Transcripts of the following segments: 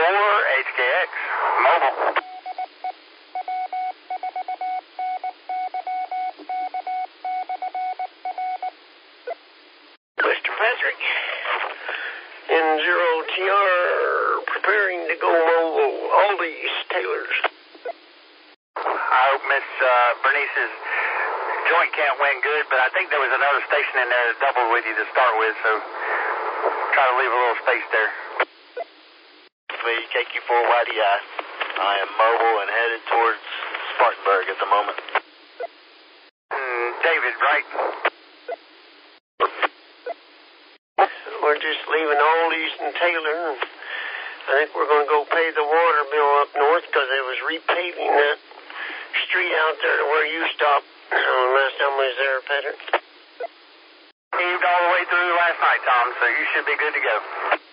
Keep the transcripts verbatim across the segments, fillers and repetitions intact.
four, H K X, mobile. Mister Patrick, N zero T R, preparing to go mobile. Aldi's, Taylor's. I hope Miss uh, Bernice's joint camp went good, but I think there was another station in there that doubled with you to start with, so try to leave a little space there. K Q four Y D I. I am mobile and headed towards Spartanburg at the moment. Mm, David, right? We're just leaving Aldi's and Taylor. I think we're going to go pay the water bill up north because they was repaving that street out there to where you stopped uh, last time we was there, Patrick. Paved all the way through last night, Tom, so you should be good to go.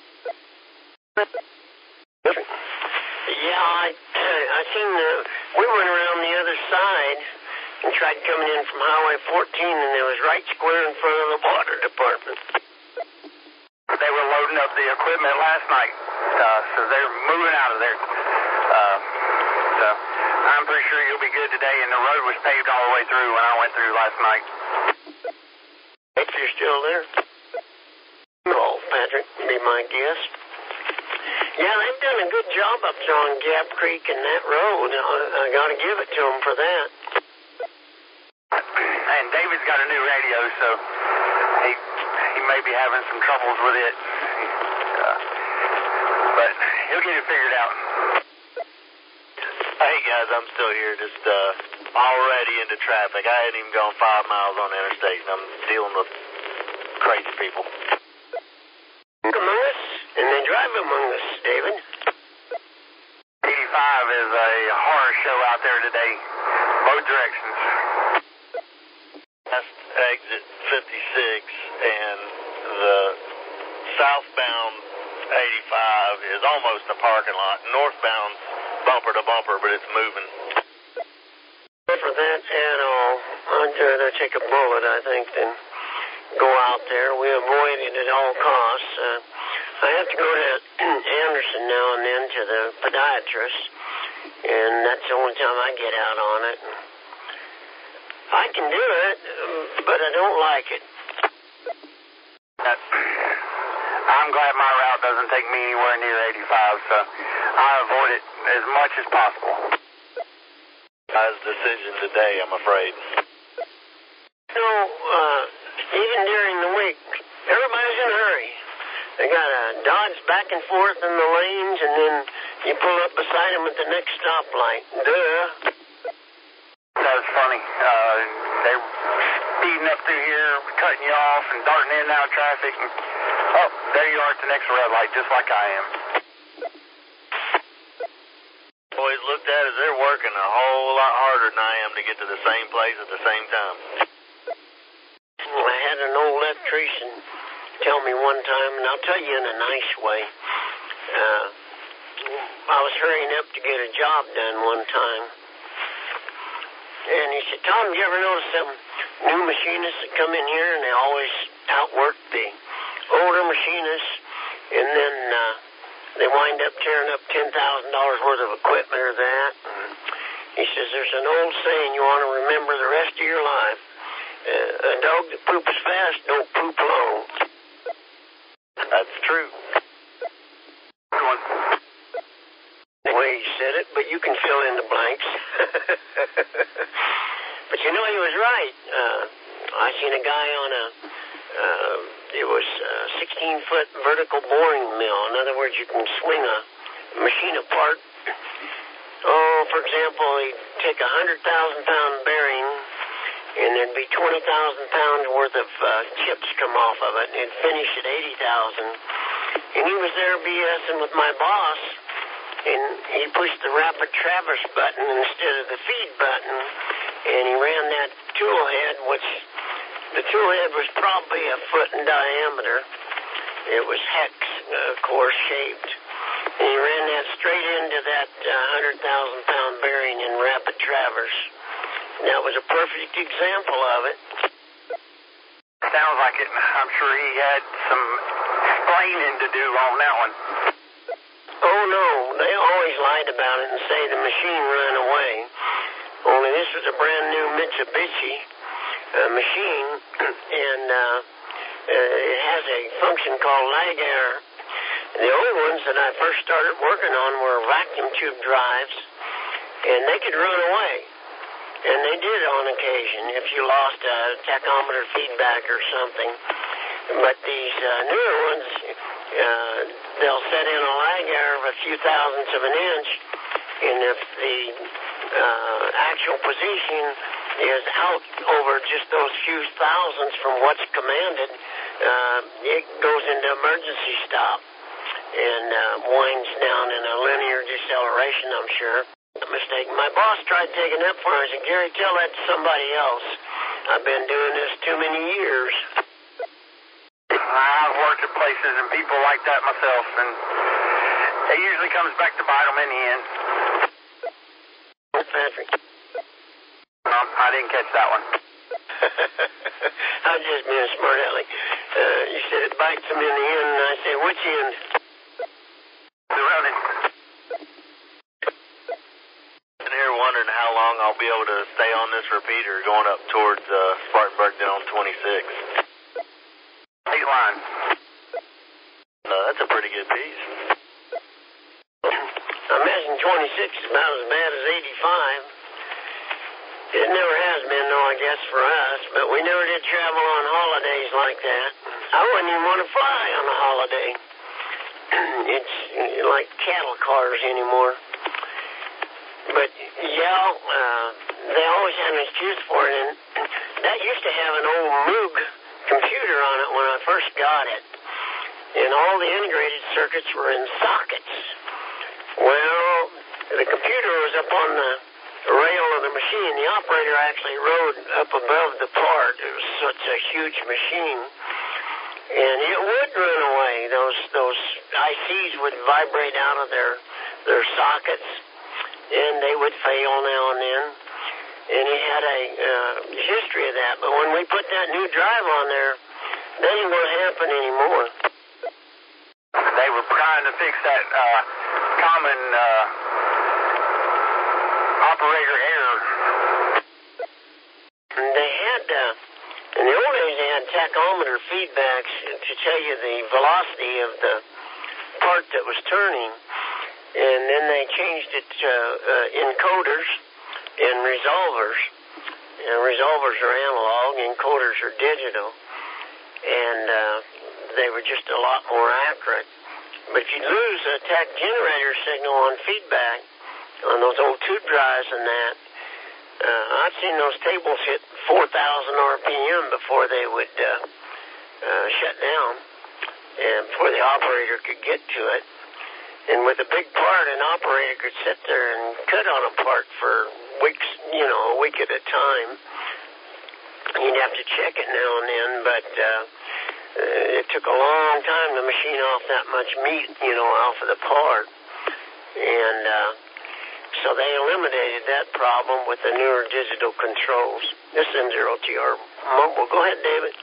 Yeah, I, I seen the, we went around the other side and tried coming in from Highway fourteen, and it was right square in front of the water department. They were loading up the equipment last night, uh, so they're moving out of there. Uh, so I'm pretty sure you'll be good today, and the road was paved all the way through when I went through last night. If you're still there. Oh, Patrick would be my guess. Yeah, they've done a good job up there on Gap Creek and that road. I, I got to give it to them for that. And David's got a new radio, so he he may be having some troubles with it. Uh, but he'll get it figured out. Hey guys, I'm still here, just uh, already into traffic. I hadn't even gone five miles on the interstate, and I'm dealing with crazy people. Among us, and they drive among us, David. eighty-five is a horror show out there today, both directions. Past exit fifty-six, and the southbound eighty-five is almost a parking lot. Northbound's bumper to bumper, but it's moving. For that at all, I'd rather take a bullet, I think, than go out there. We avoid it at all costs. Uh, I have to go to Anderson now and then to the podiatrist, and that's the only time I get out on it. I can do it, but I don't like it. I'm glad my route doesn't take me anywhere near eighty-five, so I avoid it as much as possible. Guy's decision today, I'm afraid. So, uh, even during the week, everybody's in a hurry. They got to dodge back and forth in the lanes, and then you pull up beside them at the next stoplight. Duh. That's funny. Uh, they're speeding up through here, cutting you off, and darting in and out of traffic. And, oh, there you are at the next red light, just like I am. Boys looked at it, they're working a whole lot harder than I am to get to the same place at the same time. I had an old electrician tell me one time, and I'll tell you in a nice way. Uh, I was hurrying up to get a job done one time. And he said, Tom, did you ever notice some new machinists that come in here and they always outwork the older machinists, and then uh, they wind up tearing up ten thousand dollars worth of equipment or that? And he says, there's an old saying you want to remember the rest of your life. Uh, a dog that poops fast don't poop long. That's true. The way he said it, but you can fill in the blanks. But you know, he was right. Uh, I seen a guy on a, uh, it was a sixteen-foot vertical boring mill. In other words, you can swing a machine apart. Oh, for example, he'd take a one hundred thousand pound bearing, and there'd be twenty thousand pounds worth of uh, chips come off of it, and it'd finish at eighty thousand. And he was there BSing with my boss, and he pushed the rapid traverse button instead of the feed button, and he ran that tool head, which the tool head was probably a foot in diameter. It was hex, uh, of course, shaped. And he ran that straight into that uh, one hundred thousand pound bearing in rapid traverse. And that was a perfect example of it. Sounds like it. I'm sure he had some explaining to do on that one. Oh, no, no, they always lied about it and say the machine ran away. Only this was a brand new Mitsubishi uh, machine, and uh, uh, it has a function called lag air. The old ones that I first started working on were vacuum tube drives, and they could run away. And they did on occasion if you lost a tachometer feedback or something. But these uh, newer ones, uh, they'll set in a lag error of a few thousandths of an inch, and if the uh, actual position is out over just those few thousandths from what's commanded, uh, it goes into emergency stop and uh, winds down in a linear deceleration, I'm sure. Mistake. My boss tried taking that for me. I said, Gary, tell that to somebody else. I've been doing this too many years. I've worked at places and people like that myself, and it usually comes back to bite them in the end. Patrick. Um, I didn't catch that one. I was just being smart aleck. Uh, you said it bites them in the end, and I said, which end? The running. Wondering how long I'll be able to stay on this repeater going up towards uh, Spartanburg down on twenty-six. Eight line. No, that's a pretty good piece. I imagine twenty-six is about as bad as eighty-five. It never has been, though, I guess, for us, but we never did travel on holidays like that. I wouldn't even want to fly on a holiday. It's like cattle cars anymore. But, yeah, uh, they always had an excuse for it, and that used to have an old Moog computer on it when I first got it, and all the integrated circuits were in sockets. Well, the computer was up on the rail of the machine. The operator actually rode up above the part. It was such a huge machine, and it would run away. Those those I Cs would vibrate out of their their sockets, and they would fail now and then. And he had a uh, history of that. But when we put that new drive on there, that ain't going to happen anymore. They were trying to fix that uh, common uh, operator error. And they had, uh, in the old days, they had tachometer feedbacks to tell you the velocity of the part that was turning. And then they changed it to uh, encoders and resolvers. And resolvers are analog, encoders are digital. And uh, they were just a lot more accurate. But if you lose a tach generator signal on feedback on those old tube drives and that, uh, I've seen those tables hit four thousand R P M before they would uh, uh, shut down, and before the operator could get to it. And with a big part, an operator could sit there and cut on a part for weeks, you know, a week at a time. You'd have to check it now and then, but uh, it took a long time to machine off that much meat, you know, off of the part. And uh, so they eliminated that problem with the newer digital controls. This is M zero T R Mobile. Go ahead, David.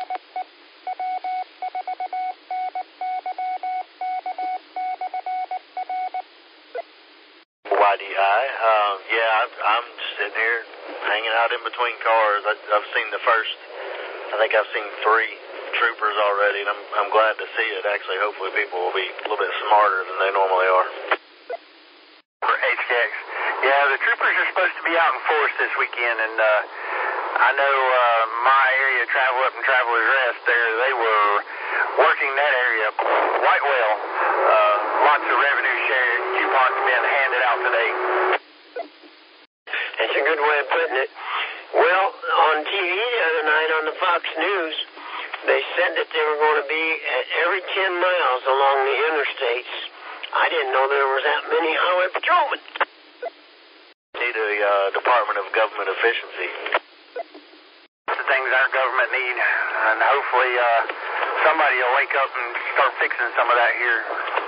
Y D I. Um, yeah, I'm, I'm sitting here hanging out in between cars. I, I've seen the first, I think I've seen three troopers already, and I'm, I'm glad to see it. Actually, hopefully people will be a little bit smarter than they normally are. For H K X. Yeah, the troopers are supposed to be out in force this weekend, and uh, I know uh, my area, Travel Up and Traveler's Rest, there they were working that area quite well. Uh, lots of revenue sharing coupons being handed out today. That's a good way of putting it. Well, on T V the other night on the Fox News, they said that they were going to be at every ten miles along the interstates. I didn't know there was that many highway patrolmen. Need a uh, Department of Government Efficiency. The things our government need, and hopefully uh, somebody will wake up and start fixing some of that here.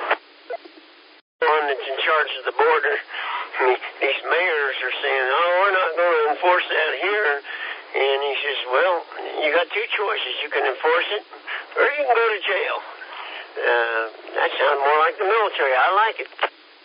One that's in charge of the border, these mayors are saying, oh, we're not going to enforce that here. And he says, well, you got two choices. You can enforce it, or you can go to jail. Uh, that sounds more like the military. I like it.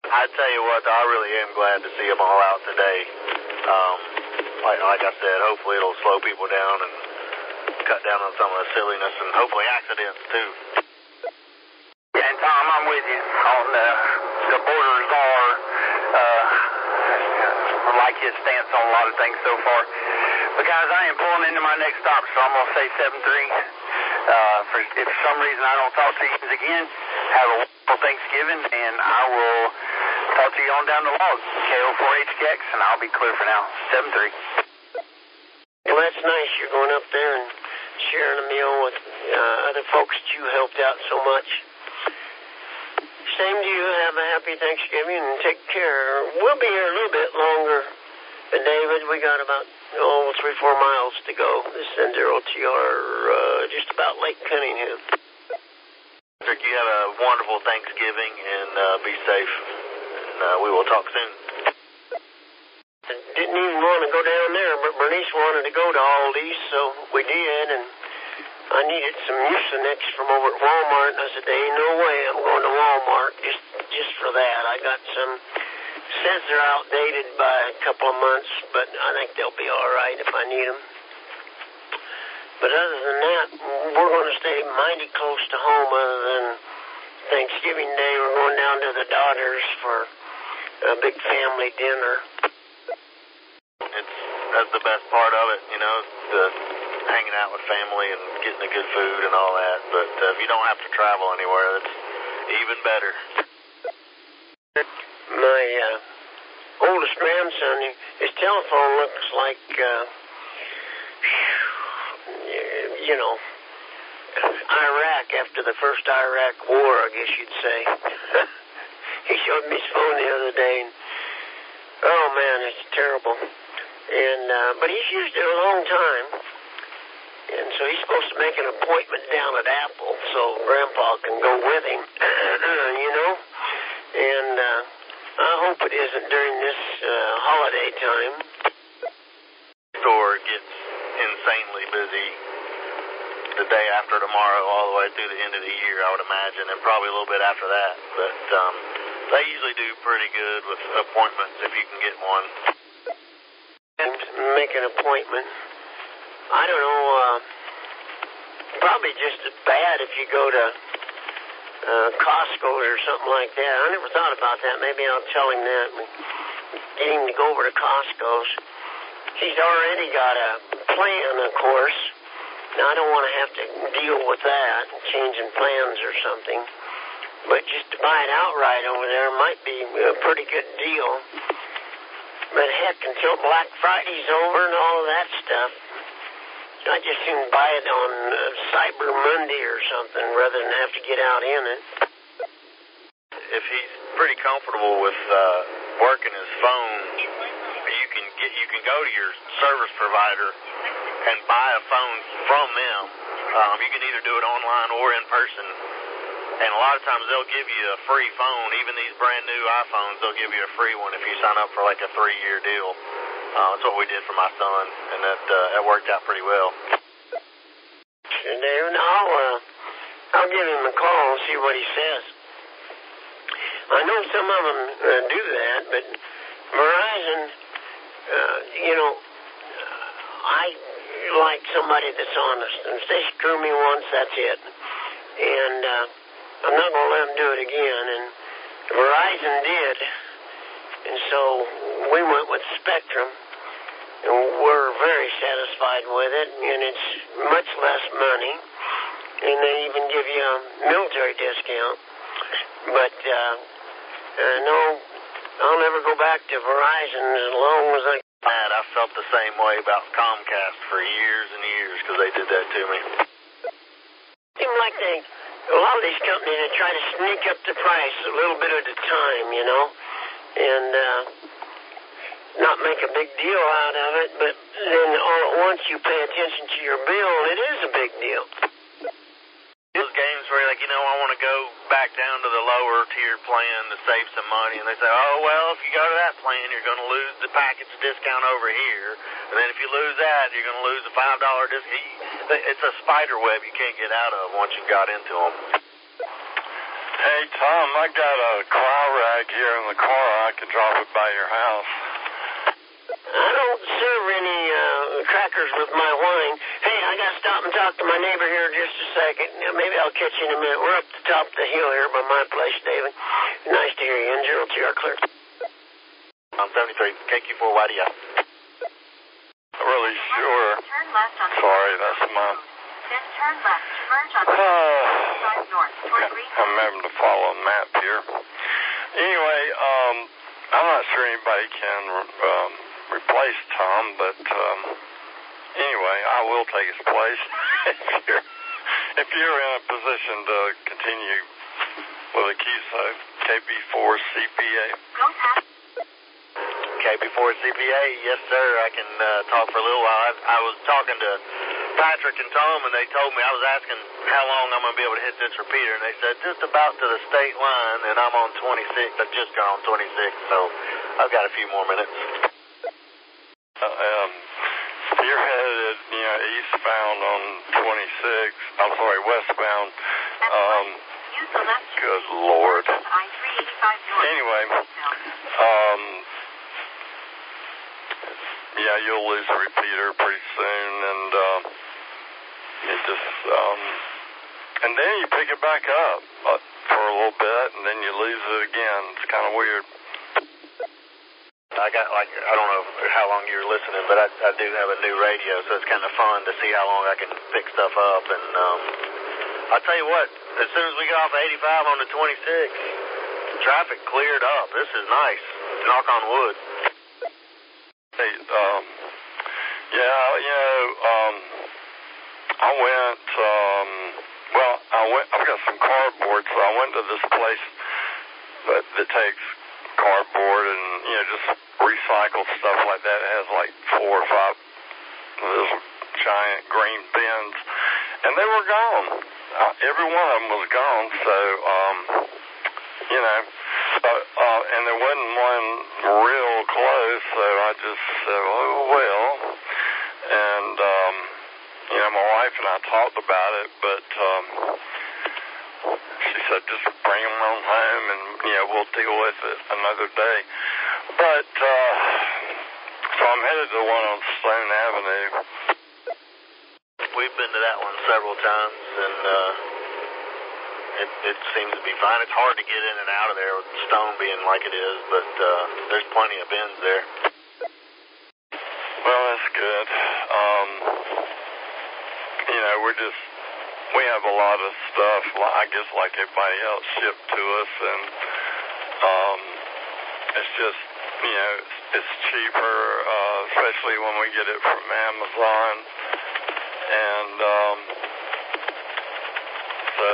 I tell you what, I really am glad to see them all out today. Um, like, like I said, hopefully it'll slow people down and cut down on some of the silliness and hopefully accidents too. And Tom, I'm with you on the, the borders are, uh, I like his stance on a lot of things so far. But guys, I am pulling into my next stop, so I'm going to say seven three. Uh, for, if for some reason I don't talk to you again, have a wonderful Thanksgiving, and I will talk to you on down the log. K O four H K X, and I'll be clear for now. seven three. Well, that's nice. You're going up there and sharing a meal with uh, other folks that you helped out so much. Same to you. Have a happy Thanksgiving and take care. We'll be here a little bit longer than David. We got about, oh, three, four miles to go. This is N zero T R, uh, just about Lake Cunningham. Rick, you have a wonderful Thanksgiving and uh, be safe. And uh, we will talk soon. I didn't even want to go down there, but Bernice wanted to go to Aldi's, so we did, and I needed some Mucinex from over at Walmart, and I said, there ain't no way I'm going to Walmart just just for that. I got some, says they're outdated by a couple of months, but I think they'll be all right if I need them. But other than that, we're going to stay mighty close to home other than Thanksgiving Day. We're going down to the Daughters for a big family dinner. It's, that's the best part of it, you know, the hanging out with family and getting the good food and all that. But uh, if you don't have to travel anywhere, that's even better. My uh, oldest grandson, his telephone looks like, uh, you know, Iraq after the first Iraq war, I guess you'd say. He showed me his phone the other day, and oh man, it's terrible. And uh, but he's used it a long time, and so he's supposed to make an appointment down at Apple so Grandpa can go with him, you know. And uh, I hope it isn't during this uh, holiday time. The store gets insanely busy the day after tomorrow all the way through the end of the year, I would imagine, and probably a little bit after that. But um, they usually do pretty good with appointments if you can get one. And make an appointment. I don't know, uh, probably just as bad if you go to uh, Costco or something like that. I never thought about that. Maybe I'll tell him that. Get him to go over to Costco's. He's already got a plan, of course. Now, I don't want to have to deal with that, changing plans or something. But just to buy it outright over there might be a pretty good deal. But heck, until Black Friday's over and all of that stuff, I just soon buy it on uh, Cyber Monday or something rather than have to get out in it. If he's pretty comfortable with uh, working his phone, you can get you can go to your service provider and buy a phone from them. Um, you can either do it online or in person. And a lot of times they'll give you a free phone. Even these brand new iPhones, they'll give you a free one if you sign up for like a three-year deal. Uh, that's what we did for my son, and that uh, that worked out pretty well. And David, I'll uh, I'll give him a call and see what he says. I know some of them uh, do that, but Verizon, uh, you know, I like somebody that's honest. And if they screw me once, that's it. And uh, I'm not going to let them do it again. And Verizon did. And so we went with Spectrum. And we're very satisfied with it. And it's much less money. And they even give you a military discount. But, uh, uh, no, I'll never go back to Verizon as long as I... Matt, I felt the same way about Comcast for years and years because they did that to me. Seems like they, a lot of these companies, they try to sneak up the price a little bit at a time, you know, and uh, not make a big deal out of it, but then all at once you pay attention to your bill, and it is a big deal. Those games where you're like, you know, I want to go back down to the lower tier plan to save some money, and they say, oh, well, if you go to that plan, you're going to lose the package discount over here, and then if you lose that, you're going to lose a five dollar discount. It's a spider web you can't get out of once you've got into them. Hey, Tom, I got a cry rag here in the car. I can drop it by your house. I don't serve any uh, crackers with my wine. Hey, I got to stop and talk to my neighbor here just a second. Now, maybe I'll catch you in a minute. We're up the top of the hill here by my place, David. Nice to hear you. N zero two R clear. I'm seventy-three, K Q four Y D I. Really sure. Turn left on Sorry, that's my... Then turn left to merge on Uh, north toward Green. I'm having to follow a map here. Anyway, um, I'm not sure anybody can um, replace Tom, but um, anyway, I will take his place if you're if you're in a position to continue with a Q S O, K B four C P A. Go past. K B four C P A, yes, sir. I can uh, talk for a little while. I, I was talking to Patrick and Tom, and they told me, I was asking how long I'm going to be able to hit this repeater, and they said just about to the state line, and I'm on twenty-six. I just got on twenty-six, so I've got a few more minutes. Uh, um, you're headed, you know, eastbound on twenty-six. I'm sorry, westbound. Um, Use the left good Lord. I three eighty-five north. Anyway, um, yeah, you'll lose a repeater pretty soon, and um, it just, um, and then you pick it back up uh, for a little bit, and then you lose it again. It's kind of weird. I got, like, I don't know how long you were listening, but I, I do have a new radio, so it's kind of fun to see how long I can pick stuff up. And um, I'll tell you what, as soon as we got off of eighty-five on the twenty-six, traffic cleared up. This is nice. Knock on wood. Hey, um, yeah, you know, um, I went, um, well, I went, I've got some cardboard, so I went to this place that, that takes cardboard and, you know, just recycled stuff like that. It has like four or five of those giant green bins, and they were gone. Uh, every one of them was gone, so, um, you know, uh, uh, and there wasn't one real close, so I just said, oh, well, and, um, you know, my wife and I talked about it, but, um, she said, just bring them on home and, you know, we'll deal with it another day. But, uh, so I'm headed to one on Stone Avenue. We've been to that one several times, and uh, it, it seems to be fine. It's hard to get in and out of there with Stone being like it is, but uh, there's plenty of bins there. Well, that's good. Um, you know, we're just, we have a lot of stuff, I guess like everybody else, shipped to us, and um, it's just, you know, it's, it's cheaper, uh, especially when we get it from Amazon, and um, so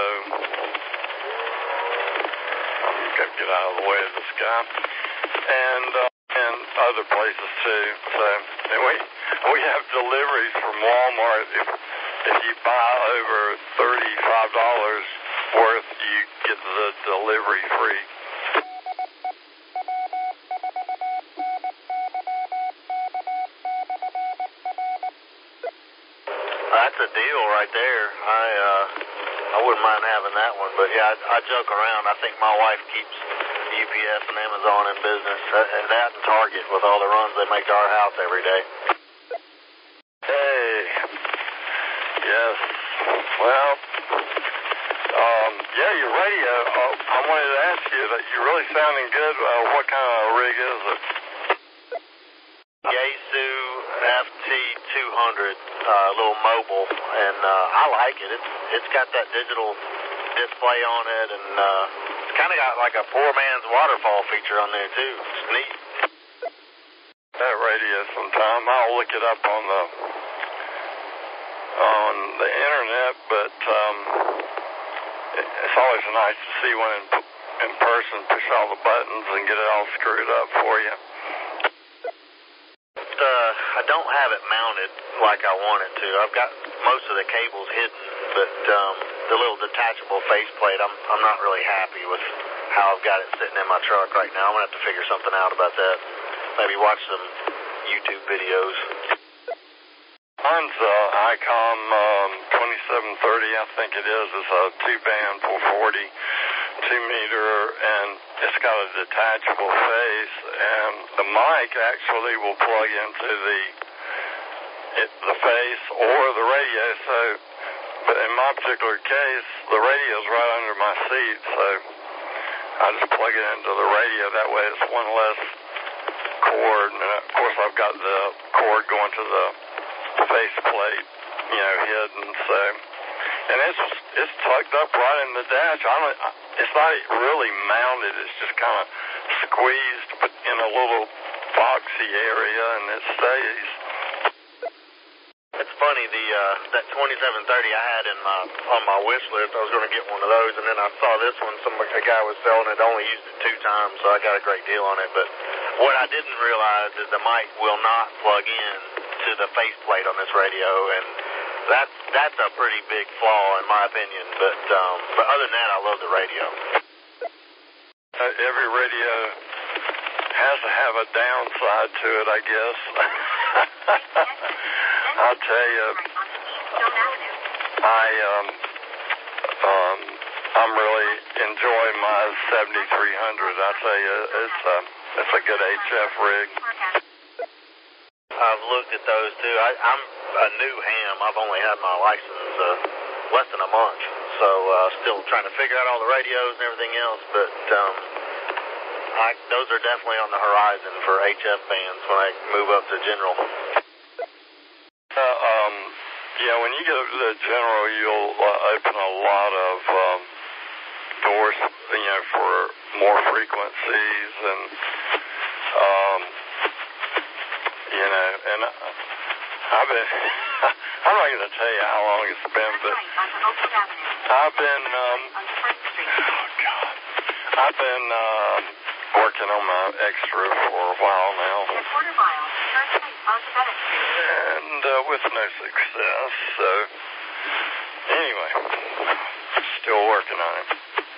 I'm going to get out of the way of this guy, and uh, and other places too. So and we we have deliveries from Walmart. If if you buy over thirty-five dollars worth, you get the delivery free. That's a deal right there. I uh, I wouldn't mind having that one, but yeah, I, I joke around. I think my wife keeps U P S and Amazon in business, and that and Target with all the runs they make to our house every day. Hey, yes. Well, um, yeah, your radio. Uh, I wanted to ask you that you're really sounding good. Uh, what kind of rig is it? Yaesu F T two hundred, uh, little mobile, and uh, I like it. It's it's got that digital display on it, and uh, it's kind of got like a poor man's waterfall feature on there too. It's neat. That radio sometime. I'll look it up on the on the internet, but um, it's always nice to see one in, in person, push all the buttons and get it all screwed up for you. Uh, I don't have it mounted like I want it to. I've got most of the cables hidden, but um, the little detachable faceplate, I'm I'm not really happy with how I've got it sitting in my truck right now. I'm gonna have to figure something out about that. Maybe watch some YouTube videos. Mine's uh, ICOM um, twenty-seven thirty, I think it is. It's a two-band four forty. two meter, and it's got a detachable face, and the mic actually will plug into the it, the face or the radio. So, but in my particular case, the radio's right under my seat, so I just plug it into the radio. That way, it's one less cord, and of course, I've got the cord going to the faceplate, you know, hidden. So, and it's it's tucked up right in the dash. I don't. It's not really mounted. It's just kind of squeezed, but in a little boxy area, and it stays. It's funny, the uh, that twenty-seven thirty I had in my on my wish list. I was going to get one of those, and then I saw this one. Some a guy was selling it. Only used it two times, so I got a great deal on it. But what I didn't realize is the mic will not plug in to the faceplate on this radio, and that's that's a pretty big flaw in my opinion. But um, but other than that, I love the radio. Uh, every radio has to have a downside to it, I guess. I'll tell you, I um um I'm really enjoying my seventy-three hundred. I tell you, it's a it's a good H F rig. I've looked at those too. I, I'm a new ham. I've only had my license uh, less than a month, so uh, still trying to figure out all the radios and everything else. But um, I, those are definitely on the horizon for H F fans when I move up to general. Uh, um, yeah, when you get up to the general, you'll uh, open a lot of um, doors, you know, for more frequencies and, um, you know, and I, I've been, I'm not going to tell you how long it's been, but I've been, um, oh God, I've been um, working on my extra for a while now. And uh, with no success, so anyway, still working on it.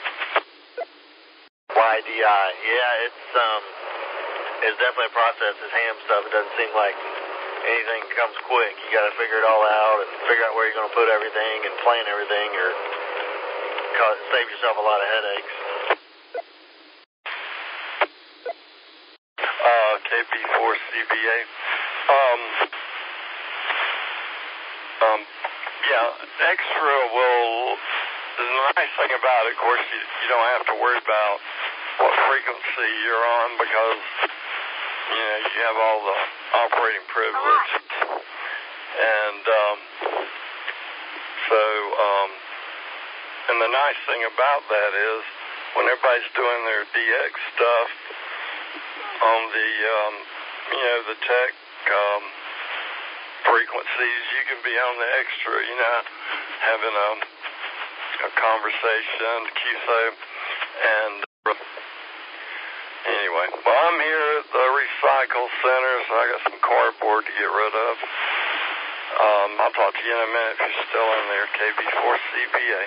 Y D I, yeah, it's um, it's definitely a process. This ham stuff, it doesn't seem like anything comes quick. You got to figure it all out and figure out where you're going to put everything and plan everything, or cause, save yourself a lot of headaches. Uh, K P four C B A. Um, um, yeah, extra will, the nice thing about it, of course, you, you don't have to worry about what frequency you're on because, you know, you have all the operating privilege. And, um, so, um, and the nice thing about that is when everybody's doing their D X stuff on the, um, you know, the tech, um, frequencies, you can be on the extra, you know, having a, a conversation, Q S O, and anyway, well, I'm here at the recycle center, so I got some cardboard to get rid of. Um, I'll talk to you in a minute if you're still in there, K B four C B A.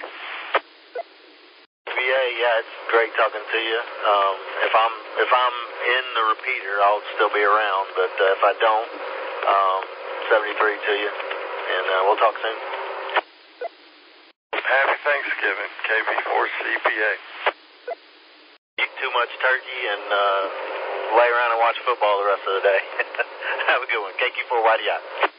C B A, yeah, it's great talking to you. Um, if I'm if I'm in the repeater, I'll still be around, but uh, if I don't, um, seventy-three to you, and uh, we'll talk soon. Happy Thanksgiving, K B four C B A. Eat too much turkey and uh, lay around and watch football the rest of the day. Have a good one. K Q four Y D I.